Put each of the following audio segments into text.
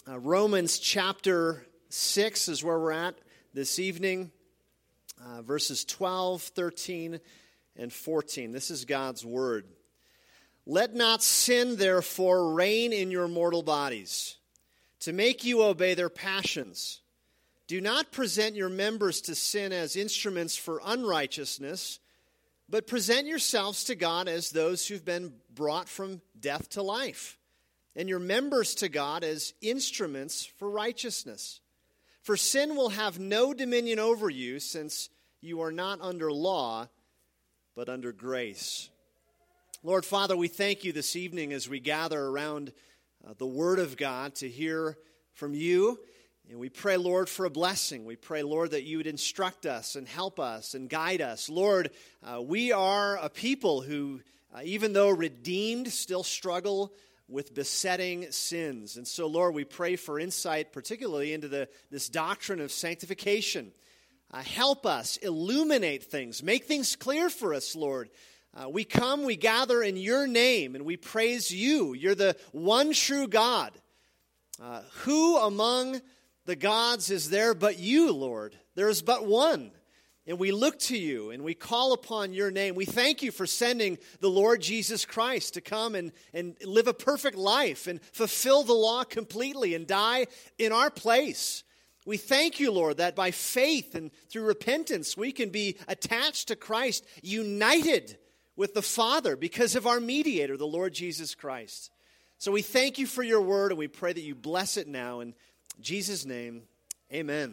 Romans chapter 6 is where we're at this evening, verses 12, 13, and 14. This is God's word. Let not sin, therefore, reign in your mortal bodies, to make you obey their passions. Do not present your members to sin as instruments for unrighteousness, but present yourselves to God as those who've been brought from death to life, and your members to God as instruments for righteousness. For sin will have no dominion over you, since you are not under law, but under grace. Lord, Father, we thank you this evening as we gather around the Word of God to hear from you. And we pray, Lord, for a blessing. We pray, Lord, that you would instruct us and help us and guide us. Lord, we are a people who, even though redeemed, still struggle with besetting sins. And so, Lord, we pray for insight, particularly into this doctrine of sanctification. Help us illuminate things. Make things clear for us, Lord. We come, we gather in your name, and we praise you. You're the one true God. Who among the gods is there but you, Lord? There is but one. And we look to you and we call upon your name. We thank you for sending the Lord Jesus Christ to come and live a perfect life and fulfill the law completely and die in our place. We thank you, Lord, that by faith and through repentance we can be attached to Christ, united with the Father because of our mediator, the Lord Jesus Christ. So we thank you for your word and we pray that you bless it now. In Jesus' name, amen.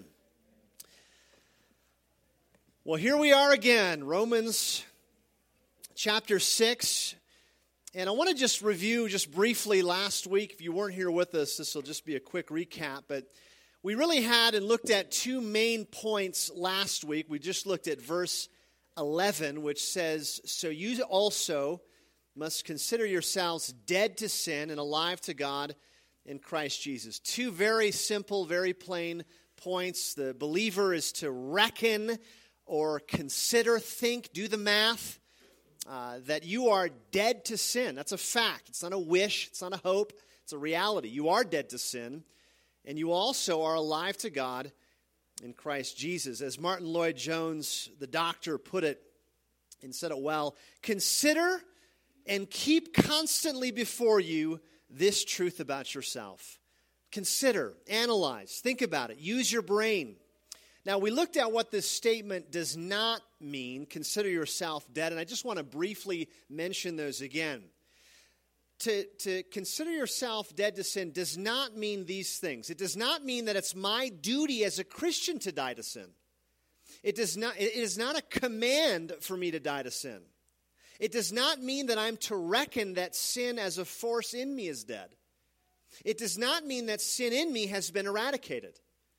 Well, here we are again, Romans chapter 6. And I want to just review just briefly last week. If you weren't here with us, this will just be a quick recap. But we really had and looked at two main points last week. We just looked at verse 11, which says, "So you also must consider yourselves dead to sin and alive to God in Christ Jesus." Two very simple, very plain points. The believer is to reckon or consider, think, do the math, that you are dead to sin. That's a fact. It's not a wish. It's not a hope. It's a reality. You are dead to sin, and you also are alive to God in Christ Jesus. As Martin Lloyd-Jones, the doctor, put it and said it well, "Consider and keep constantly before you this truth about yourself." Consider, analyze, think about it, use your brain. Now, we looked at what this statement does not mean, consider yourself dead, and I just want to briefly mention those again. To consider yourself dead to sin does not mean these things. It does not mean that it's my duty as a Christian to die to sin. It is not a command for me to die to sin. It does not mean that I'm to reckon that sin as a force in me is dead. It does not mean that sin in me has been eradicated.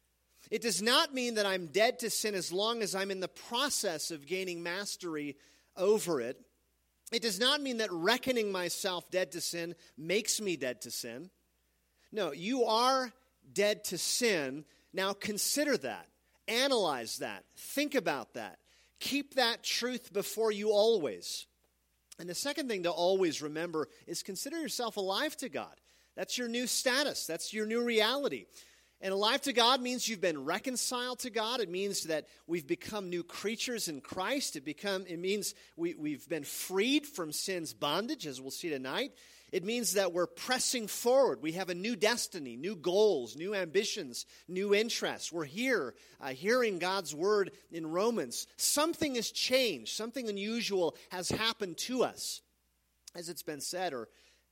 It does not mean that I'm dead to sin as long as I'm in the process of gaining mastery over it. It does not mean that reckoning myself dead to sin makes me dead to sin. No, you are dead to sin. Now consider that. Analyze that. Think about that. Keep that truth before you always. And the second thing to always remember is consider yourself alive to God. That's your new status. That's your new reality. And alive to God means you've been reconciled to God. It means that we've become new creatures in Christ. It means we've been freed from sin's bondage, as we'll see tonight. It means that we're pressing forward. We have a new destiny, new goals, new ambitions, new interests. We're here hearing God's word in Romans. Something has changed. Something unusual has happened to us. As it's been said, or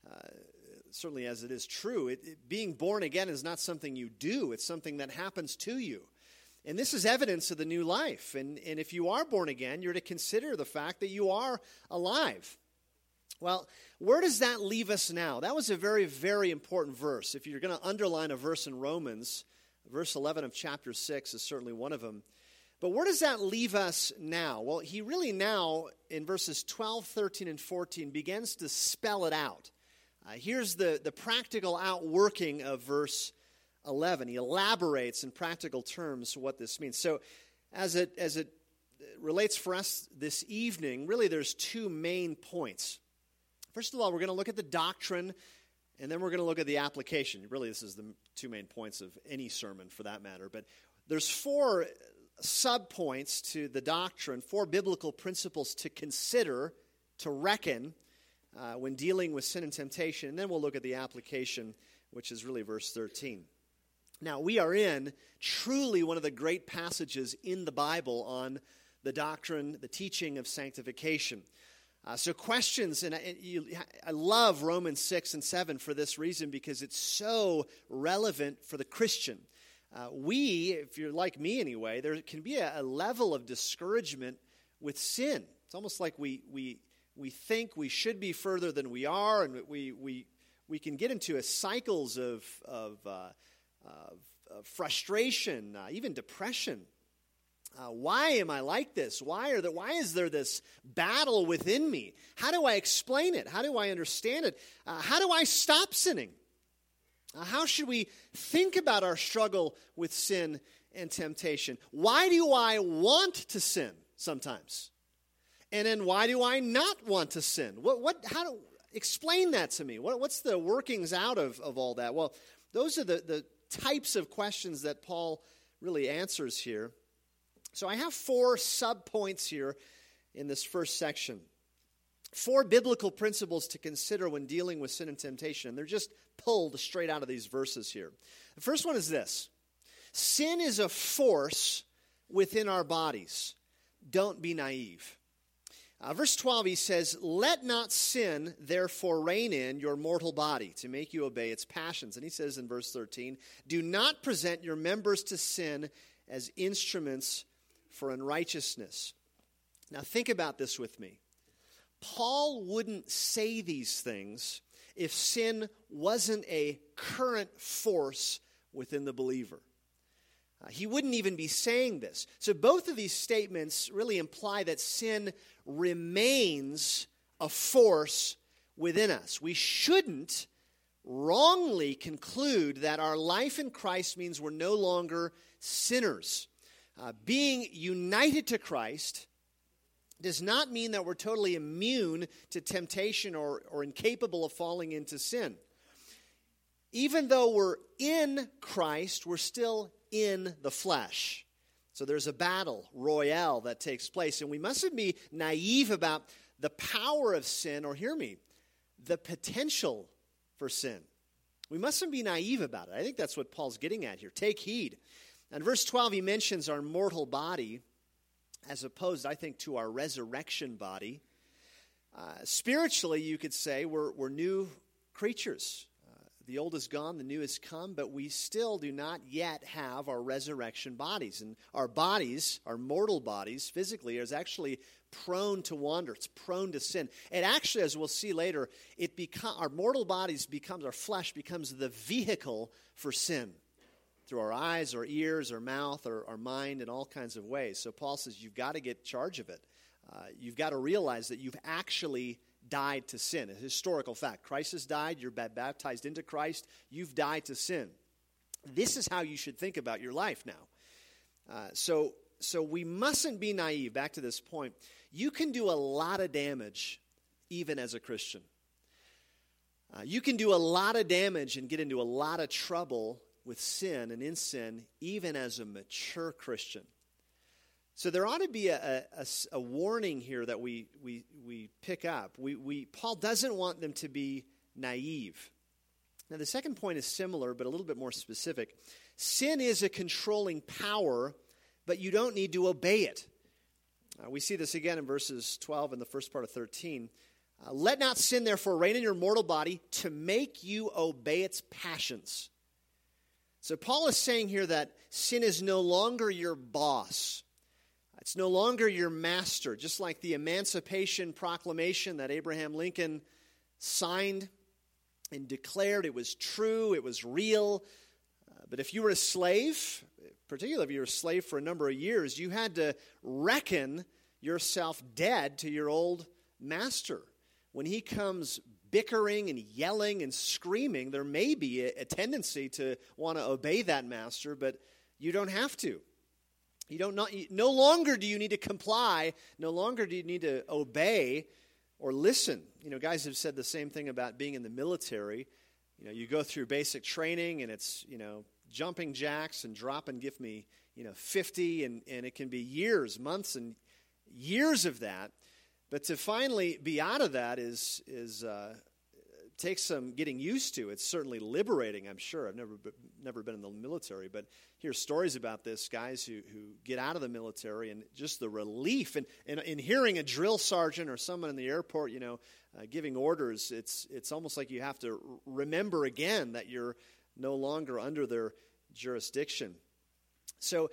certainly as it is true, being born again is not something you do. It's something that happens to you. And this is evidence of the new life. And if you are born again, you're to consider the fact that you are alive. Well, where does that leave us now? That was a very, very important verse. If you're going to underline a verse in Romans, verse 11 of chapter 6 is certainly one of them. But where does that leave us now? Well, he really now, in verses 12, 13, and 14, begins to spell it out. Here's the practical outworking of verse 11. He elaborates in practical terms what this means. So as it relates for us this evening, really there's two main points. First of all, we're going to look at the doctrine, and then we're going to look at the application. Really, this is the two main points of any sermon for that matter. But there's 4 subpoints to the doctrine, 4 biblical principles to consider, to reckon when dealing with sin and temptation. And then we'll look at the application, which is really verse 13. Now, we are in truly one of the great passages in the Bible on the doctrine, the teaching of sanctification. So questions, and I love Romans 6 and 7 for this reason, because it's so relevant for the Christian. If you're like me anyway, there can be a level of discouragement with sin. It's almost like we think we should be further than we are, and we can get into cycles of frustration, even depression. Why am I like this? Why is there this battle within me? How do I explain it? How do I understand it? How do I stop sinning? How should we think about our struggle with sin and temptation? Why do I want to sin sometimes? And then why do I not want to sin? Explain that to me. What's the workings out of all that? Well, those are the types of questions that Paul really answers here. So I have 4 subpoints here in this first section. 4 biblical principles to consider when dealing with sin and temptation. And they're just pulled straight out of these verses here. The first one is this: sin is a force within our bodies. Don't be naive. Verse 12, he says, "Let not sin therefore reign in your mortal body to make you obey its passions." And he says in verse 13, "Do not present your members to sin as instruments for unrighteousness." Now think about this with me. Paul wouldn't say these things if sin wasn't a current force within the believer. He wouldn't even be saying this. So both of these statements really imply that sin remains a force within us. We shouldn't wrongly conclude that our life in Christ means we're no longer sinners. Being united to Christ does not mean that we're totally immune to temptation or incapable of falling into sin. Even though we're in Christ, we're still in the flesh. So there's a battle royale that takes place, and we mustn't be naive about the power of sin, or hear me, the potential for sin. We mustn't be naive about it. I think that's what Paul's getting at here. Take heed. In verse 12, he mentions our mortal body as opposed, I think, to our resurrection body. Spiritually, you could say we're new creatures. The old is gone, the new has come, but we still do not yet have our resurrection bodies. And our bodies, our mortal bodies, physically, is actually prone to wander. It's prone to sin. And actually, as we'll see later, our mortal bodies our flesh becomes the vehicle for sin through our eyes, our ears, our mouth, our mind, in all kinds of ways. So Paul says you've got to get charge of it. You've got to realize that you've actually died to sin. A historical fact. Christ has died. You're baptized into Christ. You've died to sin. This is how you should think about your life now. So we mustn't be naive. Back to this point. You can do a lot of damage even as a Christian. You can do a lot of damage and get into a lot of trouble with sin and in sin even as a mature Christian. So there ought to be a warning here that we pick up. Paul doesn't want them to be naive. Now the second point is similar but a little bit more specific. Sin is a controlling power, but you don't need to obey it. We see this again in verses 12 and the first part of 13. Let not sin therefore reign in your mortal body to make you obey its passions. So Paul is saying here that sin is no longer your boss. It's no longer your master, just like the Emancipation Proclamation that Abraham Lincoln signed and declared. It was true, it was real. But if you were a slave, particularly if you were a slave for a number of years, you had to reckon yourself dead to your old master. When he comes bickering and yelling and screaming, there may be a tendency to want to obey that master, but you don't have to. No longer do you need to comply. No longer do you need to obey or listen. Guys have said the same thing about being in the military. You go through basic training, and it's, jumping jacks and drop and give me, 50, and it can be years, months and years of that. But to finally be out of that is takes some getting used to. It's certainly liberating, I'm sure. I've never been in the military, but hear stories about this, guys who get out of the military, and just the relief. And in hearing a drill sergeant or someone in the airport, giving orders, it's almost like you have to remember again that you're no longer under their jurisdiction. So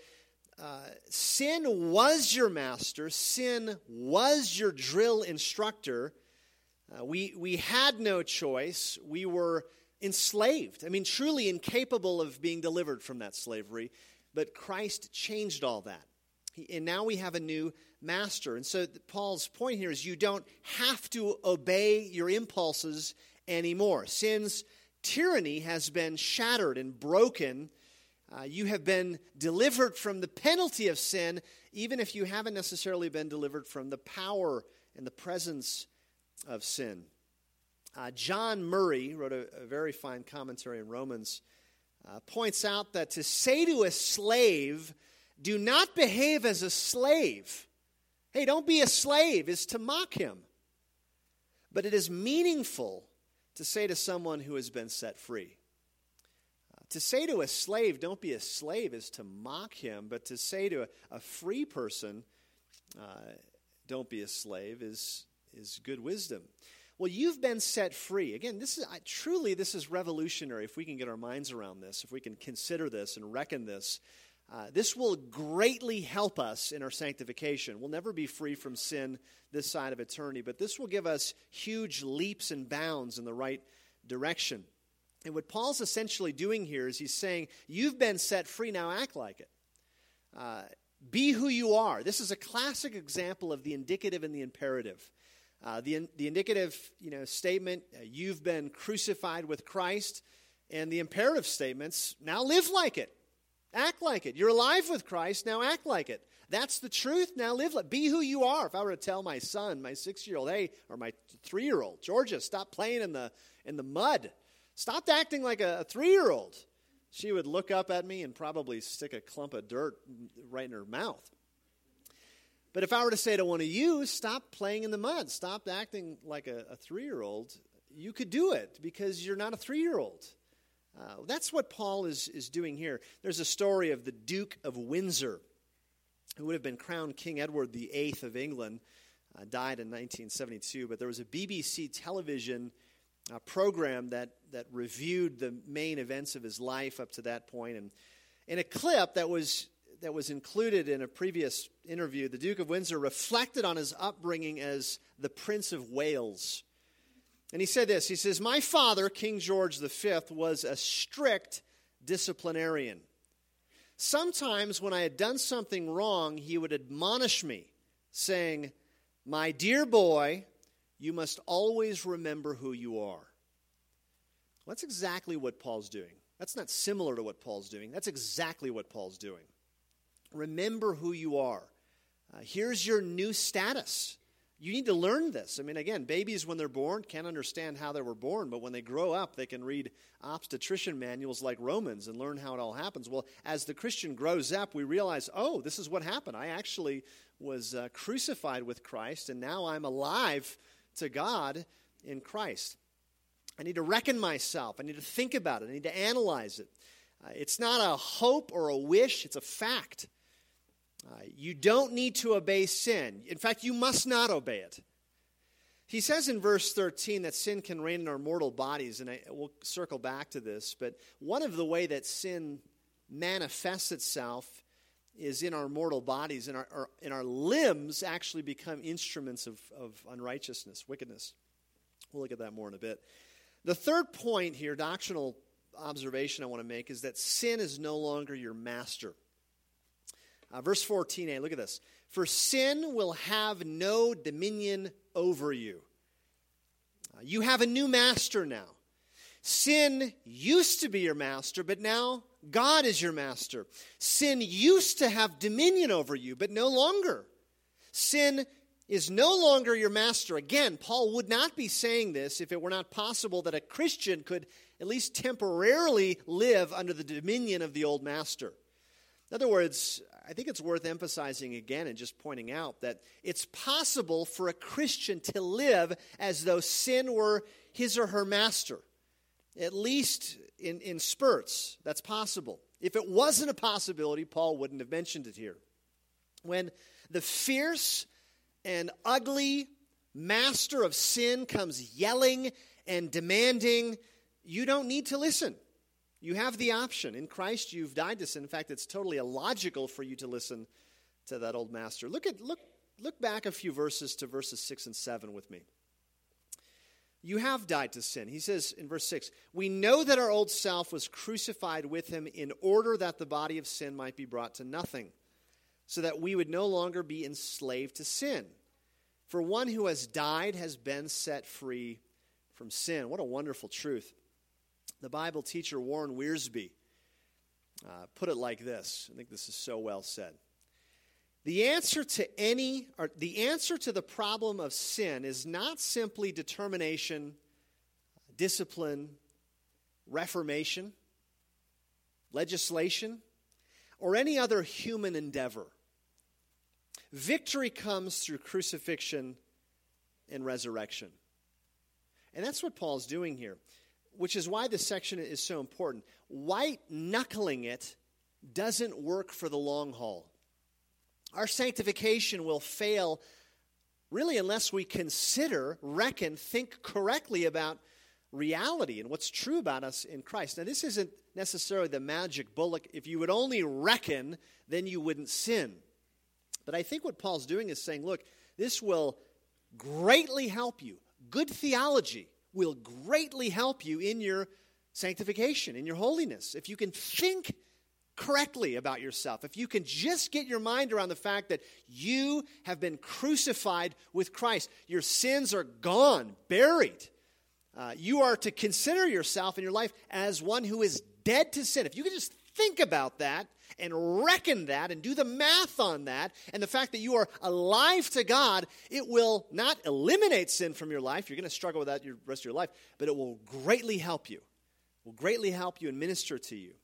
sin was your master. Sin was your drill instructor. We had no choice. We were enslaved. Truly incapable of being delivered from that slavery. But Christ changed all that. And now we have a new master. And so Paul's point here is you don't have to obey your impulses anymore. Sin's tyranny has been shattered and broken. You have been delivered from the penalty of sin, even if you haven't necessarily been delivered from the power and the presence of sin. John Murray wrote a very fine commentary in Romans, points out that to say to a slave, do not behave as a slave. Hey, don't be a slave, is to mock him. But it is meaningful to say to someone who has been set free. To say to a slave, don't be a slave, is to mock him. But to say to a free person, don't be a slave, is good wisdom. Well, you've been set free. Again, this is revolutionary if we can get our minds around this, if we can consider this and reckon this. This will greatly help us in our sanctification. We'll never be free from sin this side of eternity, but this will give us huge leaps and bounds in the right direction. And what Paul's essentially doing here is he's saying, you've been set free, now act like it. Be who you are. This is a classic example of the indicative and the imperative. The indicative, statement, you've been crucified with Christ, and the imperative statements, now live like it. Act like it. You're alive with Christ, now act like it. That's the truth, now live like it. Be who you are. If I were to tell my son, my 6-year-old, hey, or my 3-year-old, Georgia, stop playing in the mud. Stop acting like a 3-year-old. She would look up at me and probably stick a clump of dirt right in her mouth. But if I were to say to one of you, stop playing in the mud, stop acting like a 3-year-old, you could do it because you're not a 3-year-old. That's what Paul is doing here. There's a story of the Duke of Windsor, who would have been crowned King Edward VIII of England, died in 1972. But there was a BBC television program that reviewed the main events of his life up to that point. And in a clip that was included in a previous interview, the Duke of Windsor reflected on his upbringing as the Prince of Wales. And he said this, he says, my father, King George V, was a strict disciplinarian. Sometimes when I had done something wrong, he would admonish me, saying, my dear boy, you must always remember who you are. Well, that's exactly what Paul's doing. That's not similar to what Paul's doing. That's exactly what Paul's doing. Remember who you are. Here's your new status. You need to learn this. Again, babies when they're born can't understand how they were born, but when they grow up, they can read obstetrician manuals like Romans and learn how it all happens. Well, as the Christian grows up, we realize, oh, this is what happened. I actually was crucified with Christ, and now I'm alive to God in Christ. I need to reckon myself. I need to think about it. I need to analyze it. It's not a hope or a wish. It's a fact. You don't need to obey sin. In fact, you must not obey it. He says in verse 13 that sin can reign in our mortal bodies, and we'll circle back to this, but one of the way that sin manifests itself is in our mortal bodies, and our limbs actually become instruments of unrighteousness, wickedness. We'll look at that more in a bit. The third point here, doctrinal observation I want to make, is that sin is no longer your master. Verse 14a, look at this. For sin will have no dominion over you. You have a new master now. Sin used to be your master, but now God is your master. Sin used to have dominion over you, but no longer. Sin is no longer your master. Again, Paul would not be saying this if it were not possible that a Christian could at least temporarily live under the dominion of the old master. In other words, I think it's worth emphasizing again and just pointing out that it's possible for a Christian to live as though sin were his or her master, at least in spurts. That's possible. If it wasn't a possibility, Paul wouldn't have mentioned it here. When the fierce and ugly master of sin comes yelling and demanding, you don't need to listen. You have the option. In Christ, you've died to sin. In fact, it's totally illogical for you to listen to that old master. Look back a few verses to verses 6 and 7 with me. You have died to sin. He says in verse 6, we know that our old self was crucified with him in order that the body of sin might be brought to nothing, so that we would no longer be enslaved to sin. For one who has died has been set free from sin. What a wonderful truth. The Bible teacher Warren Wiersbe put it like this. I think this is so well said. The answer to the problem of sin is not simply determination, discipline, reformation, legislation, or any other human endeavor. Victory comes through crucifixion and resurrection. And that's what Paul's doing here, which is why this section is so important. White-knuckling it doesn't work for the long haul. Our sanctification will fail really unless we reckon, think correctly about reality and what's true about us in Christ. Now, this isn't necessarily the magic bullet. If you would only reckon, then you wouldn't sin. But I think what Paul's doing is saying, look, this will greatly help you. Good theology will greatly help you in your sanctification, in your holiness. If you can think correctly about yourself, if you can just get your mind around the fact that you have been crucified with Christ, your sins are gone, buried. You are to consider yourself in your life as one who is dead to sin. If you can just think about that and reckon that and do the math on that, and the fact that you are alive to God, it will not eliminate sin from your life. You're going to struggle with that the rest of your life, but it will greatly help you. It will greatly help you and minister to you.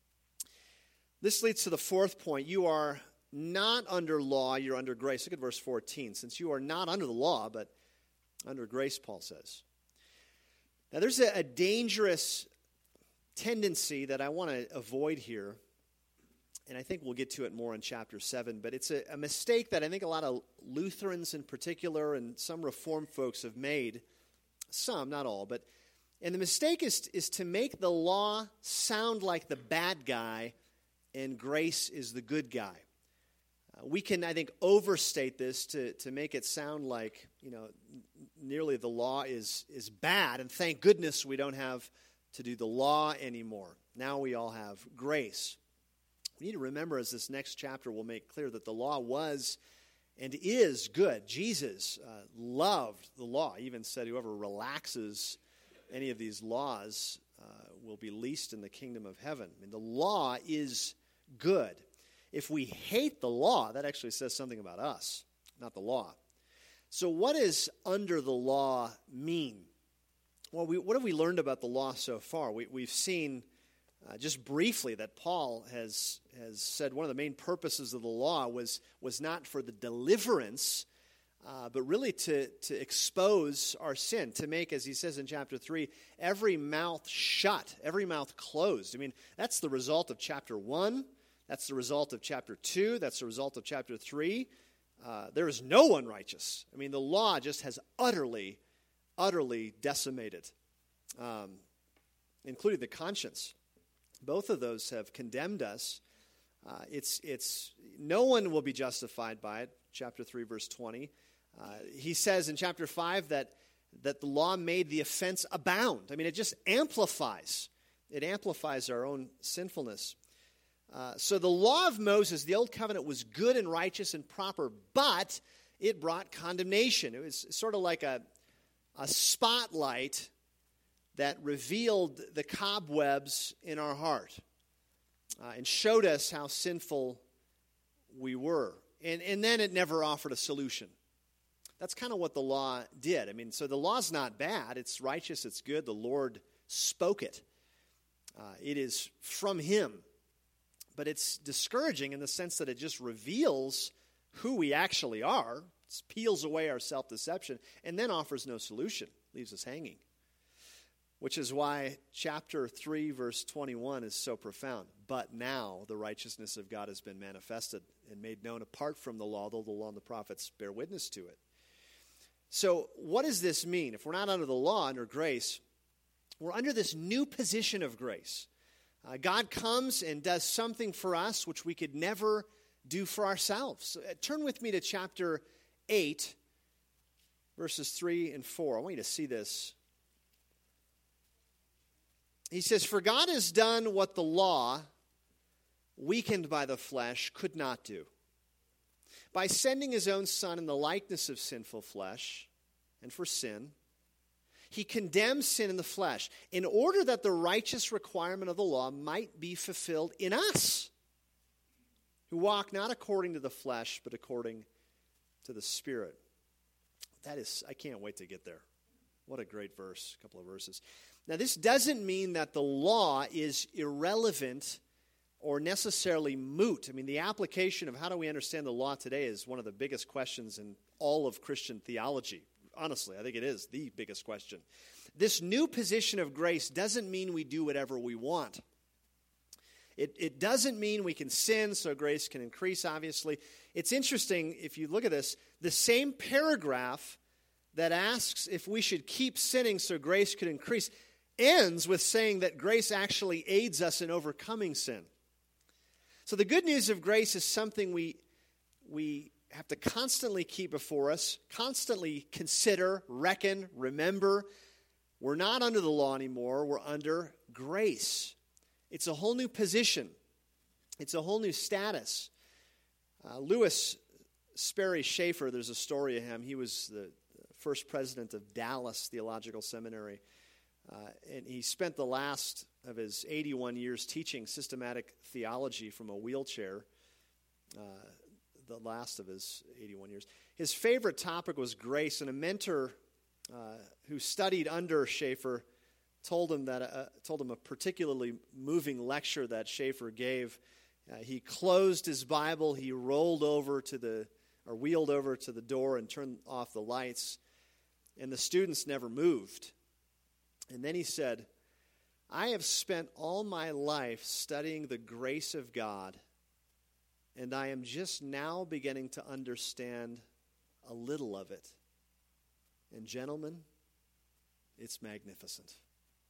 This leads to the fourth point. You are not under law, you're under grace. Look at verse 14. Since you are not under the law, but under grace, Paul says. Now, there's a dangerous tendency that I want to avoid here, and I think we'll get to it more in chapter 7, but it's a mistake that I think a lot of Lutherans in particular and some Reformed folks have made. Some, not all, and the mistake is to make the law sound like the bad guy and grace is the good guy. We can, I think, overstate this to make it sound like, nearly the law is bad, and thank goodness we don't have to do the law anymore. Now we all have grace. We need to remember, as this next chapter will make clear, that the law was and is good. Jesus loved the law. He even said whoever relaxes any of these laws will be least in the kingdom of heaven. I mean, the law is good. If we hate the law, that actually says something about us, not the law. So what does under the law mean? Well, what have we learned about the law so far? We've seen just briefly that Paul has said one of the main purposes of the law was not for the deliverance, but really to expose our sin, to make, as he says in chapter 3, every mouth shut, every mouth closed. I mean, that's the result of chapter 1. That's the result of chapter 2. That's the result of chapter 3. There is no one righteous. I mean, the law just has utterly decimated, including the conscience. Both of those have condemned us. It's no one will be justified by it. Chapter 3, verse 20. He says in chapter 5 that the law made the offense abound. I mean, it just amplifies. It amplifies our own sinfulness. So the law of Moses, the old covenant, was good and righteous and proper, but it brought condemnation. It was sort of like a spotlight that revealed the cobwebs in our heart and showed us how sinful we were. And then it never offered a solution. That's kind of what the law did. I mean, so the law's not bad. It's righteous. It's good. The Lord spoke it. It is from him. But it's discouraging in the sense that it just reveals who we actually are, peels away our self-deception, and then offers no solution, leaves us hanging. Which is why chapter 3, verse 21 is so profound. But now the righteousness of God has been manifested and made known apart from the law, though the law and the prophets bear witness to it. So what does this mean? If we're not under the law, under grace, we're under this new position of grace. God comes and does something for us which we could never do for ourselves. So, turn with me to chapter 8, verses 3 and 4. I want you to see this. He says, "For God has done what the law, weakened by the flesh, could not do. By sending his own Son in the likeness of sinful flesh, and for sin, he condemns sin in the flesh, in order that the righteous requirement of the law might be fulfilled in us, who walk not according to the flesh, but according to the Spirit." I can't wait to get there. What a great verse, a couple of verses. Now, this doesn't mean that the law is irrelevant or necessarily moot. I mean, the application of how do we understand the law today is one of the biggest questions in all of Christian theology. Honestly, I think it is the biggest question. This new position of grace doesn't mean we do whatever we want. It doesn't mean we can sin so grace can increase, obviously. It's interesting, if you look at this, the same paragraph that asks if we should keep sinning so grace could increase ends with saying that grace actually aids us in overcoming sin. So the good news of grace is something we have to constantly keep before us, constantly consider, reckon, remember. We're not under the law anymore. We're under grace. It's a whole new position. It's a whole new status. Lewis Sperry Chafer, there's a story of him. He was the first president of Dallas Theological Seminary. And he spent the last of his 81 years teaching systematic theology from a wheelchair, the last of his 81 years. His favorite topic was grace, and a mentor who studied under Chafer told him a particularly moving lecture that Chafer gave. He closed his Bible, he wheeled over to the door and turned off the lights, and the students never moved. And then he said, "I have spent all my life studying the grace of God, and I am just now beginning to understand a little of it. And gentlemen, it's magnificent."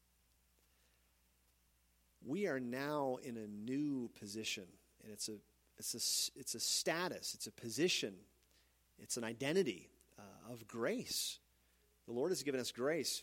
We are now in a new position, and it's a status, it's a position, it's an identity of grace. The Lord has given us grace.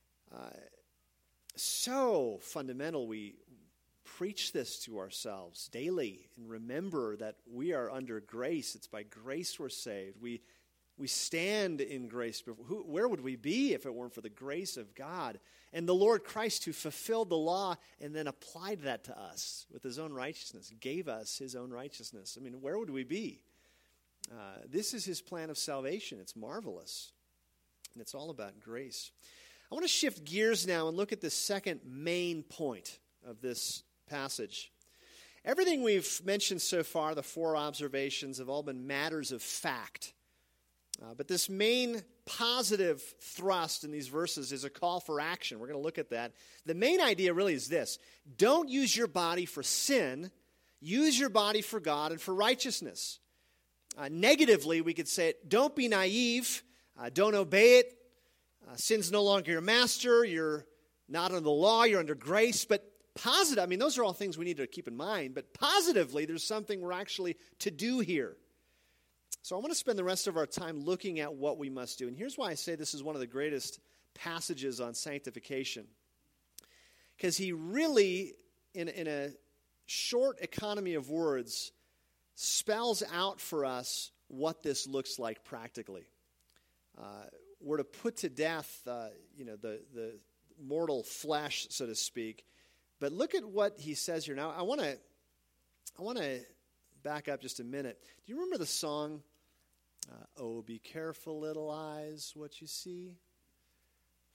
So fundamental, we preach this to ourselves daily and remember that we are under grace. It's by grace we're saved. We stand in grace. Where would we be if it weren't for the grace of God and the Lord Christ, who fulfilled the law and then applied that to us with his own righteousness, gave us his own righteousness? I mean, where would we be? This is his plan of salvation. It's marvelous, and it's all about grace. I want to shift gears now and look at the second main point of this passage. Everything we've mentioned so far, the four observations, have all been matters of fact. But this main positive thrust in these verses is a call for action. We're going to look at that. The main idea really is this: don't use your body for sin, use your body for God and for righteousness. Negatively, we could say it: don't be naive, don't obey it. Sin's no longer your master, you're not under the law, you're under grace. But positive, I mean, those are all things we need to keep in mind, but positively, there's something we're actually to do here. So I want to spend the rest of our time looking at what we must do. And here's why I say this is one of the greatest passages on sanctification. Because he really, in a short economy of words, spells out for us what this looks like practically. We're to put to death, the mortal flesh, so to speak. But look at what he says here. Now, I want to back up just a minute. Do you remember the song, "Oh, be careful, little eyes, what you see?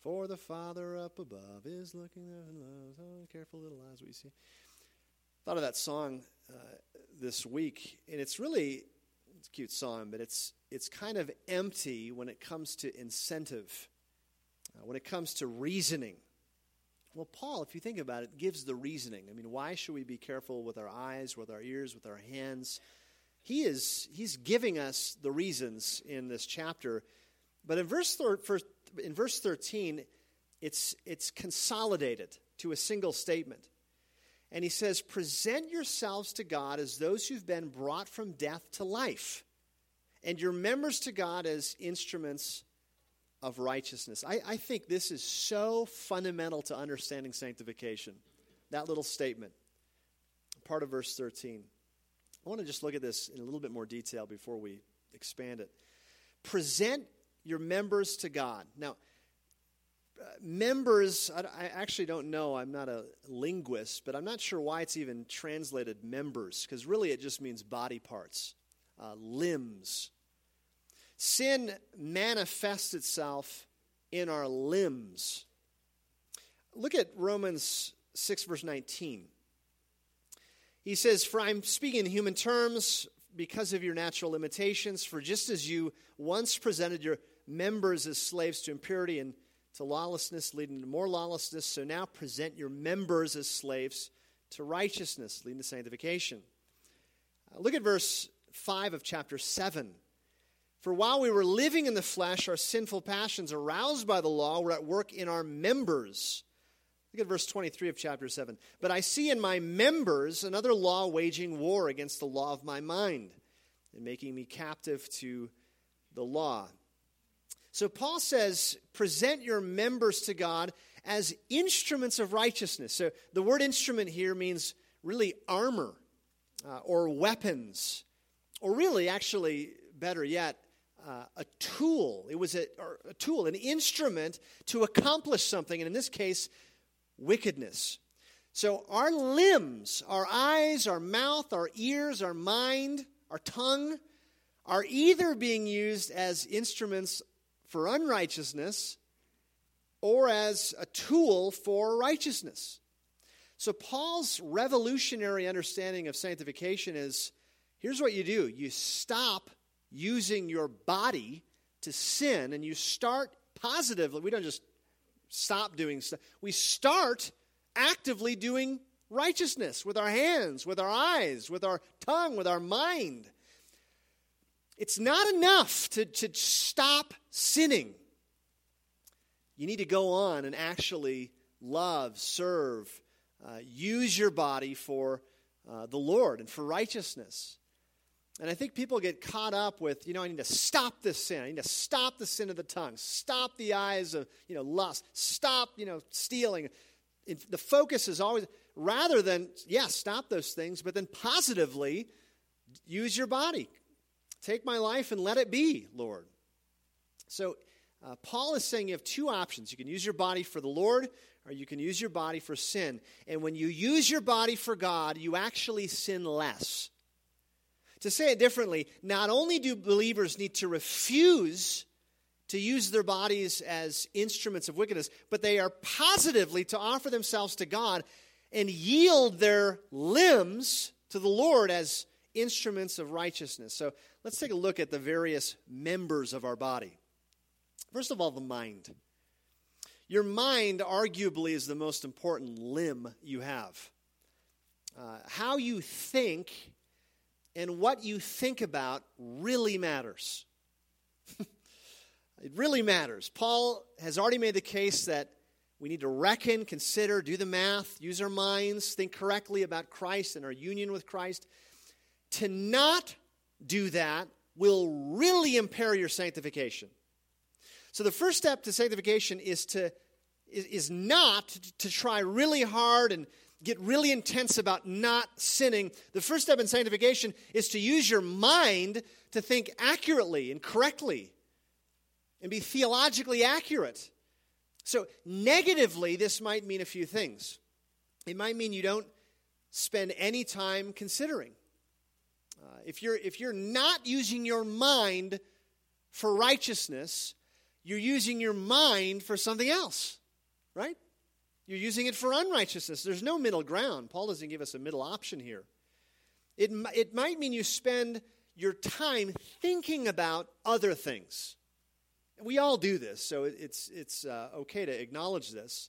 For the Father up above is looking there and loves. Oh, careful little eyes what you see. Thought of that song this week, and it's a cute song, but it's kind of empty when it comes to incentive, when it comes to reasoning. Well, Paul, if you think about it, gives the reasoning. I mean, why should we be careful with our eyes, with our ears, with our hands? He's giving us the reasons in this chapter. But in verse 13, it's consolidated to a single statement. And he says, present yourselves to God as those who've been brought from death to life, and your members to God as instruments of righteousness. I think this is so fundamental to understanding sanctification, that little statement, part of verse 13. I want to just look at this in a little bit more detail before we expand it. Present your members to God. Now, members, I actually don't know. I'm not a linguist, but I'm not sure why it's even translated members, because really it just means body parts, limbs. Sin manifests itself in our limbs. Look at Romans 6, verse 19. He says, for I'm speaking in human terms because of your natural limitations, for just as you once presented your members as slaves to impurity and to lawlessness, leading to more lawlessness, so now present your members as slaves to righteousness, leading to sanctification. Look at verse 5 of chapter 7. For while we were living in the flesh, our sinful passions aroused by the law were at work in our members. Look at verse 23 of chapter 7. But I see in my members another law waging war against the law of my mind and making me captive to the law. So Paul says, present your members to God as instruments of righteousness. So the word instrument here means really armor or weapons, or really, actually, better yet, a tool. It was a tool, an instrument to accomplish something, and in this case, wickedness. So our limbs, our eyes, our mouth, our ears, our mind, our tongue, are either being used as instruments for unrighteousness or as a tool for righteousness. So Paul's revolutionary understanding of sanctification is, here's what you do. You stop using your body to sin, and you start positively. We don't just stop doing stuff. We start actively doing righteousness with our hands, with our eyes, with our tongue, with our mind. It's not enough to stop sinning. You need to go on and actually love, serve, use your body for the Lord and for righteousness. And I think people get caught up with, I need to stop this sin. I need to stop the sin of the tongue. Stop the eyes of, lust. Stop, stealing. The focus is always, rather than, stop those things, but then positively use your body. Take my life and let it be, Lord. So Paul is saying you have two options. You can use your body for the Lord, or you can use your body for sin. And when you use your body for God, you actually sin less. To say it differently, not only do believers need to refuse to use their bodies as instruments of wickedness, but they are positively to offer themselves to God and yield their limbs to the Lord as instruments of righteousness. So let's take a look at the various members of our body. First of all, the mind. Your mind arguably is the most important limb you have. How you think and what you think about really matters. It really matters. Paul has already made the case that we need to reckon, consider, do the math, use our minds, think correctly about Christ and our union with Christ. To not do that will really impair your sanctification. So the first step to sanctification is not to try really hard and get really intense about not sinning. The first step in sanctification is to use your mind to think accurately and correctly and be theologically accurate. So negatively, this might mean a few things. It might mean you don't spend any time considering. If you're not using your mind for righteousness, you're using your mind for something else, right? You're using it for unrighteousness. There's no middle ground. Paul doesn't give us a middle option here. It might mean you spend your time thinking about other things. We all do this, so it's okay to acknowledge this.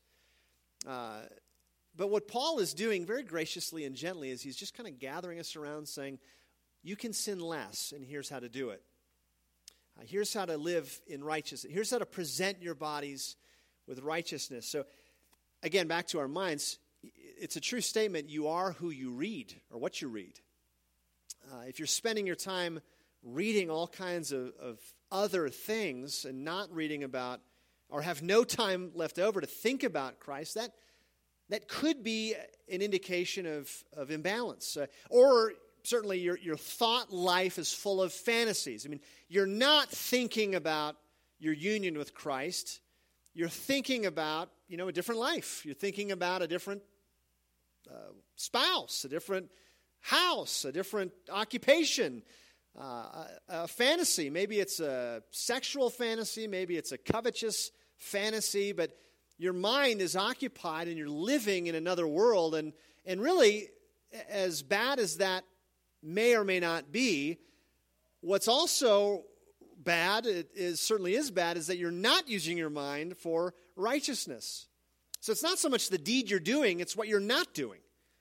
But what Paul is doing very graciously and gently is he's just kind of gathering us around saying, you can sin less, and here's how to do it. Here's how to live in righteousness. Here's how to present your bodies with righteousness. So, again, back to our minds, it's a true statement. You are who you read or what you read. If you're spending your time reading all kinds of other things and not reading about or have no time left over to think about Christ, that could be an indication of imbalance. Or certainly your thought life is full of fantasies. I mean, you're not thinking about your union with Christ. You're thinking about, a different life. You're thinking about a different spouse, a different house, a different occupation, a fantasy. Maybe it's a sexual fantasy. Maybe it's a covetous fantasy. But your mind is occupied and you're living in another world. And really, as bad as that may or may not be, what's also bad, certainly is bad, is that you're not using your mind for righteousness. So it's not so much the deed you're doing, it's what you're not doing.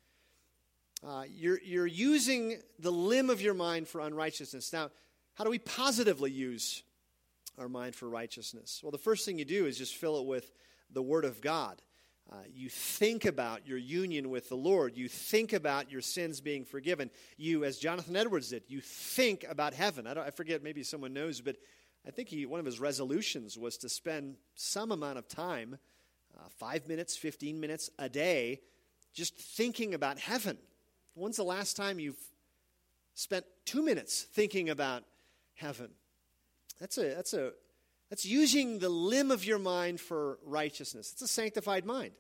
You're using the limb of your mind for unrighteousness. Now, how do we positively use our mind for righteousness? Well, the first thing you do is just fill it with the Word of God. You think about your union with the Lord. You think about your sins being forgiven. You, as Jonathan Edwards did, you think about heaven. I forget, maybe someone knows, but I think one of his resolutions was to spend some amount of time, 5 minutes, 15 minutes a day, just thinking about heaven. When's the last time you've spent 2 minutes thinking about heaven? That's using the limb of your mind for righteousness. It's a sanctified mind.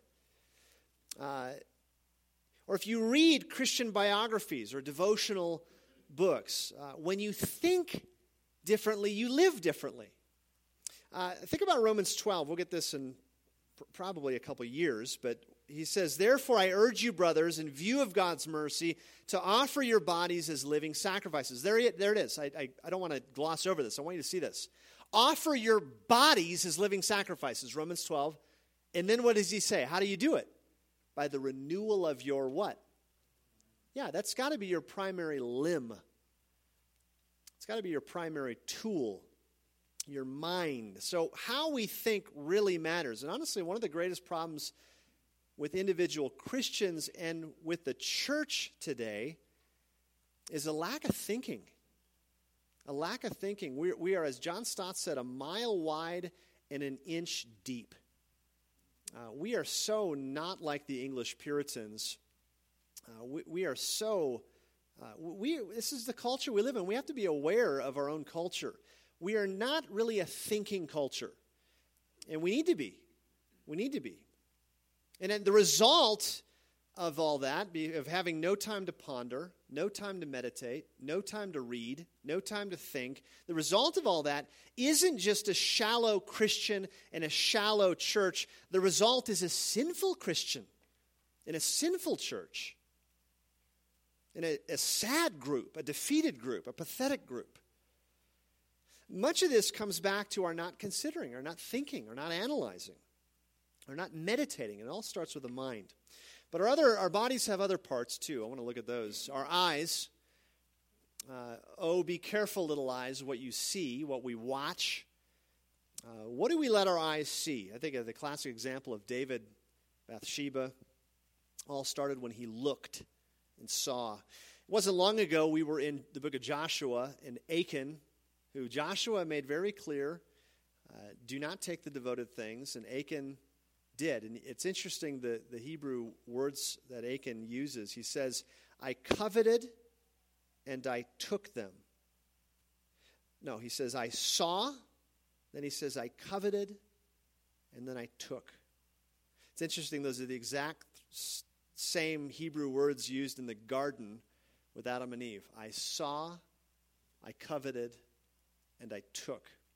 Or if you read Christian biographies or devotional books, when you think differently, you live differently. Think about Romans 12. We'll get this in probably a couple years, but he says, "Therefore I urge you, brothers, in view of God's mercy, to offer your bodies as living sacrifices." There it is. I don't want to gloss over this. I want you to see this. Offer your bodies as living sacrifices, Romans 12. And then what does he say? How do you do it? By the renewal of your what? Yeah, that's got to be your primary limb. It's got to be your primary tool, your mind. So how we think really matters. And honestly, one of the greatest problems with individual Christians and with the church today is a lack of thinking. A lack of thinking. We are, as John Stott said, a mile wide and an inch deep. We are so not like the English Puritans. We are so... this is the culture we live in. We have to be aware of our own culture. We are not really a thinking culture. And we need to be. We need to be. And then the result of all that, of having no time to ponder, no time to meditate, no time to read, no time to think, the result of all that isn't just a shallow Christian and a shallow church. The result is a sinful Christian and a sinful church, and a sad group, a defeated group, a pathetic group. Much of this comes back to our not considering, our not thinking, our not analyzing, our not meditating. It all starts with the mind. But our bodies have other parts too. I want to look at those. Our eyes. Be careful, little eyes, what you see, what we watch. What do we let our eyes see? I think of the classic example of David, Bathsheba. All started when he looked and saw. It wasn't long ago we were in the book of Joshua, and Achan, who Joshua made very clear, do not take the devoted things, and Achan did. And it's interesting the Hebrew words that Achan uses. He says, I coveted and I took them. No, he says, I saw, then he says, I coveted, and then I took. It's interesting, those are the exact same Hebrew words used in the garden with Adam and Eve. I saw, I coveted, and I took.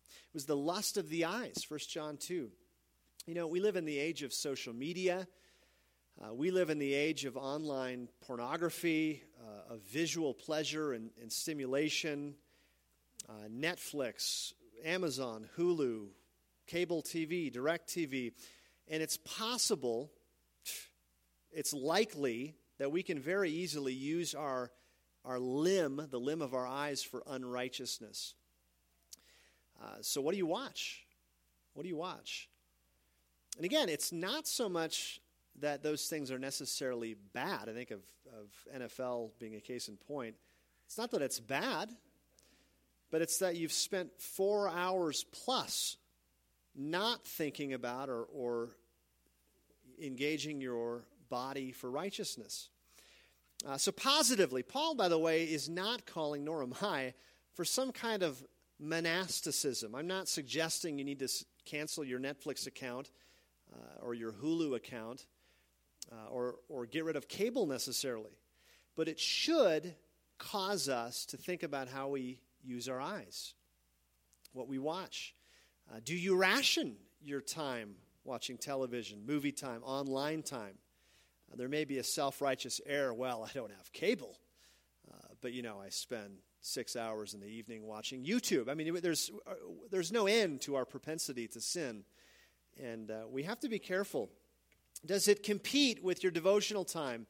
It was the lust of the eyes, 1 John 2. You know, we live in the age of social media. We live in the age of online pornography, of visual pleasure and stimulation, Netflix, Amazon, Hulu, cable TV, direct TV. And it's possible, it's likely, that we can very easily use our limb, the limb of our eyes, for unrighteousness. So what do you watch? What do you watch? And again, it's not so much that those things are necessarily bad. I think of NFL being a case in point. It's not that it's bad, but it's that you've spent 4 hours plus not thinking about or engaging your body for righteousness. So positively, Paul, by the way, is not calling, nor am I, for some kind of monasticism. I'm not suggesting you need to cancel your Netflix account or your Hulu account or get rid of cable necessarily. But it should cause us to think about how we use our eyes, what we watch. Do you ration your time watching television, movie time, online time? There may be a self-righteous error. Well, I don't have cable, but I spend 6 hours in the evening watching YouTube. I mean, there's no end to our propensity to sin, and we have to be careful. Does it compete with your devotional time?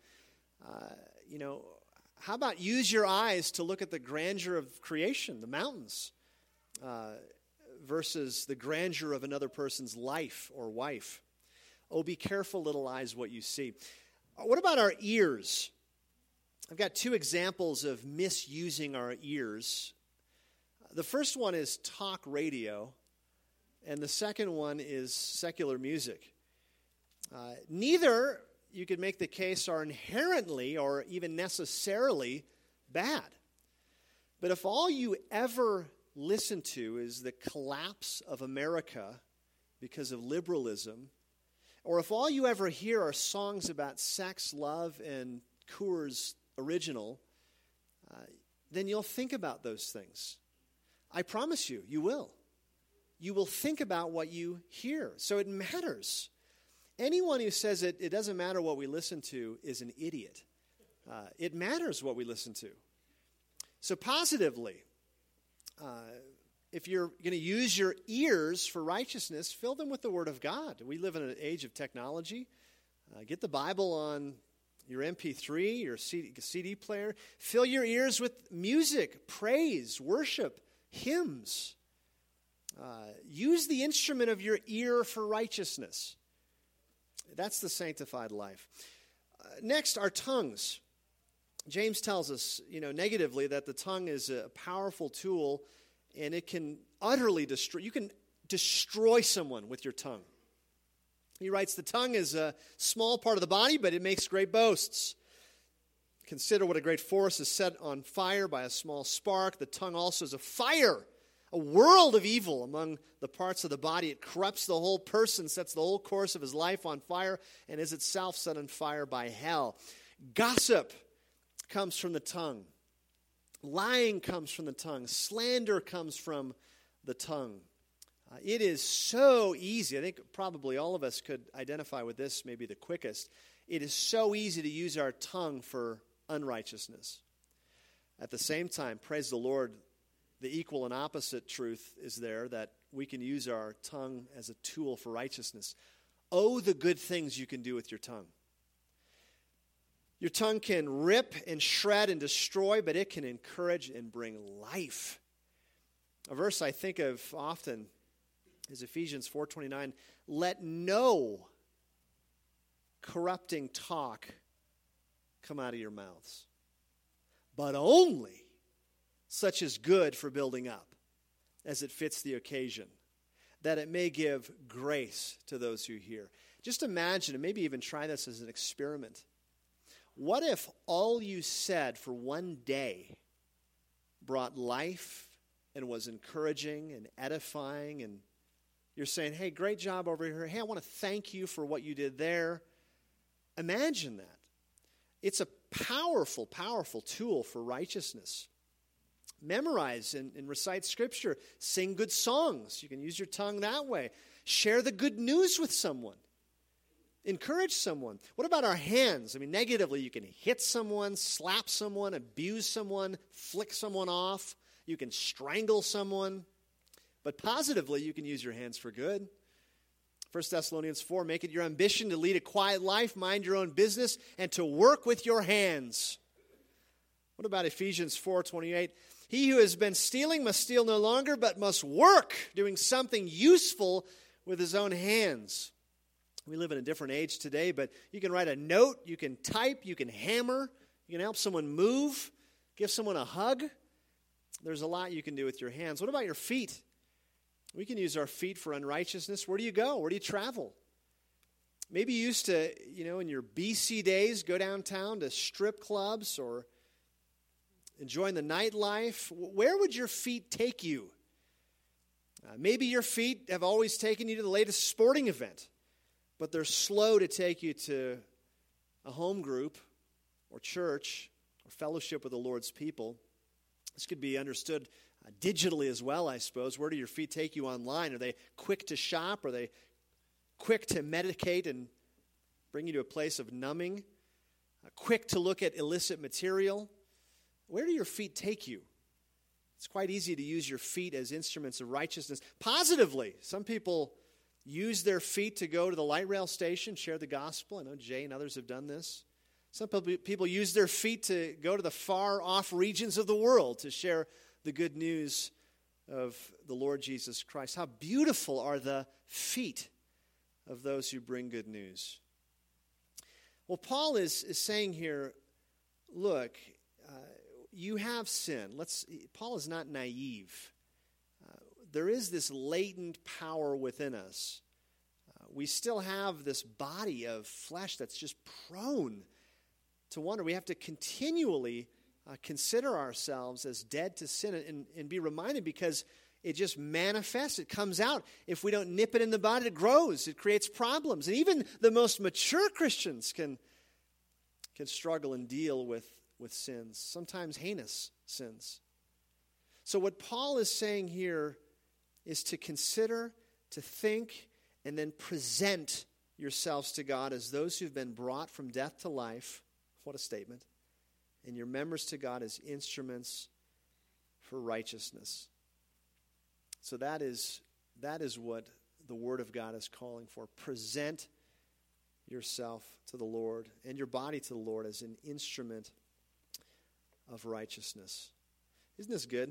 How about use your eyes to look at the grandeur of creation, the mountains, versus the grandeur of another person's life or wife? Oh, be careful, little eyes, what you see. What about our ears? I've got 2 examples of misusing our ears. The first one is talk radio, and the second one is secular music. Neither, you could make the case, are inherently or even necessarily bad. But if all you ever listen to is the collapse of America because of liberalism, or if all you ever hear are songs about sex, love, and Coors Original, then you'll think about those things. I promise you, you will. You will think about what you hear. So it matters. Anyone who says it doesn't matter what we listen to is an idiot. It matters what we listen to. So positively, if you're going to use your ears for righteousness, fill them with the Word of God. We live in an age of technology. Get the Bible on your MP3, your CD player. Fill your ears with music, praise, worship, hymns. Use the instrument of your ear for righteousness. That's the sanctified life. Next, our tongues. James tells us, negatively, that the tongue is a powerful tool, and it can utterly destroy. You can destroy someone with your tongue. He writes, the tongue is a small part of the body, but it makes great boasts. Consider what a great forest is set on fire by a small spark. The tongue also is a fire, a world of evil among the parts of the body. It corrupts the whole person, sets the whole course of his life on fire, and is itself set on fire by hell. Gossip comes from the tongue. Lying comes from the tongue. Slander comes from the tongue. It is so easy. I think probably all of us could identify with this maybe the quickest. It is so easy to use our tongue for unrighteousness. At the same time, praise the Lord, the equal and opposite truth is there, that we can use our tongue as a tool for righteousness. Oh, the good things you can do with your tongue. Your tongue can rip and shred and destroy, but it can encourage and bring life. A verse I think of often is Ephesians 4:29. Let no corrupting talk come out of your mouths, but only such as good for building up, as it fits the occasion, that it may give grace to those who hear. Just imagine, and maybe even try this as an experiment. What if all you said for one day brought life and was encouraging and edifying, and you're saying, hey, great job over here. Hey, I want to thank you for what you did there. Imagine that. It's a powerful, powerful tool for righteousness. Memorize and recite Scripture. Sing good songs. You can use your tongue that way. Share the good news with someone. Encourage someone. What about our hands? I mean, negatively, you can hit someone, slap someone, abuse someone, flick someone off. You can strangle someone. But positively, you can use your hands for good. 1 Thessalonians 4, make it your ambition to lead a quiet life, mind your own business, and to work with your hands. What about Ephesians 4:28? He who has been stealing must steal no longer, but must work, doing something useful with his own hands. We live in a different age today, but you can write a note, you can type, you can hammer, you can help someone move, give someone a hug. There's a lot you can do with your hands. What about your feet? We can use our feet for unrighteousness. Where do you go? Where do you travel? Maybe you used to, in your BC days, go downtown to strip clubs or enjoying the nightlife. Where would your feet take you? Maybe your feet have always taken you to the latest sporting event, but they're slow to take you to a home group or church or fellowship with the Lord's people. This could be understood digitally as well, I suppose. Where do your feet take you online? Are they quick to shop? Are they quick to medicate and bring you to a place of numbing? Quick to look at illicit material? Where do your feet take you? It's quite easy to use your feet as instruments of righteousness. Positively, some people use their feet to go to the light rail station, share the gospel. I know Jay and others have done this. Some people use their feet to go to the far-off regions of the world to share the good news of the Lord Jesus Christ. How beautiful are the feet of those who bring good news. Well, Paul is saying here, look, you have sin. Paul is not naive. There is this latent power within us. We still have this body of flesh that's just prone to wander. We have to continually consider ourselves as dead to sin and be reminded, because it just manifests. It comes out. If we don't nip it in the bud, it grows. It creates problems. And even the most mature Christians can struggle and deal with sins, sometimes heinous sins. So what Paul is saying here is to consider, to think, and then present yourselves to God as those who've been brought from death to life. What a statement. And your members to God as instruments for righteousness. So that is what the Word of God is calling for. Present yourself to the Lord and your body to the Lord as an instrument of righteousness. Isn't this good?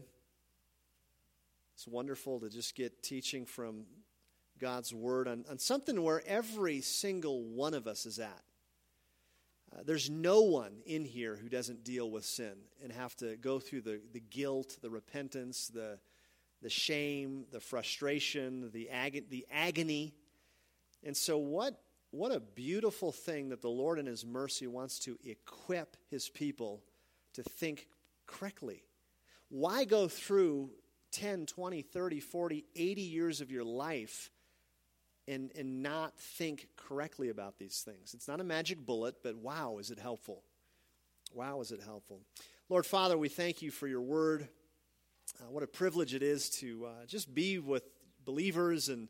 It's wonderful to just get teaching from God's Word on something where every single one of us is at. There's no one in here who doesn't deal with sin and have to go through the guilt, the repentance, the shame, the frustration, the agony. And so what a beautiful thing that the Lord in His mercy wants to equip His people to think correctly. Why go through 10, 20, 30, 40, 80 years of your life and not think correctly about these things? It's not a magic bullet, but wow, is it helpful. Wow, is it helpful. Lord Father, we thank You for Your Word. What a privilege it is to just be with believers and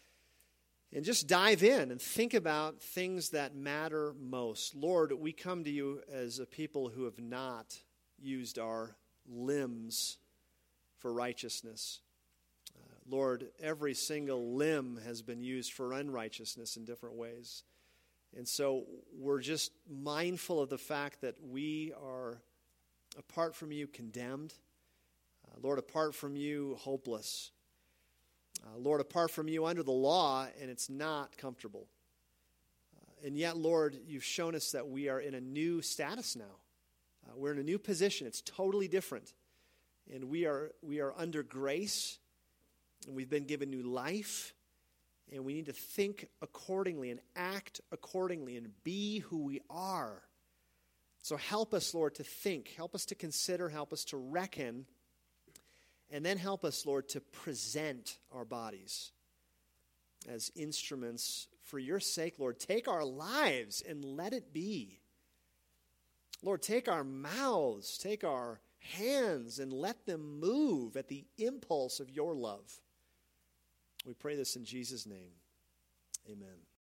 just dive in and think about things that matter most. Lord, we come to You as a people who have not used our limbs for righteousness. Lord, every single limb has been used for unrighteousness in different ways. And so we're just mindful of the fact that we are, apart from You, condemned. Lord, apart from You, hopeless. Lord, apart from You, under the law, and it's not comfortable. And yet, Lord, You've shown us that we are in a new status now. We're in a new position. It's totally different. And we are under grace, and we've been given new life, and we need to think accordingly and act accordingly and be who we are. So help us, Lord, to think. Help us to consider. Help us to reckon. And then help us, Lord, to present our bodies as instruments for Your sake, Lord. Take our lives and let it be. Lord, take our mouths, take our hands and let them move at the impulse of your love. We pray this in Jesus' name. Amen.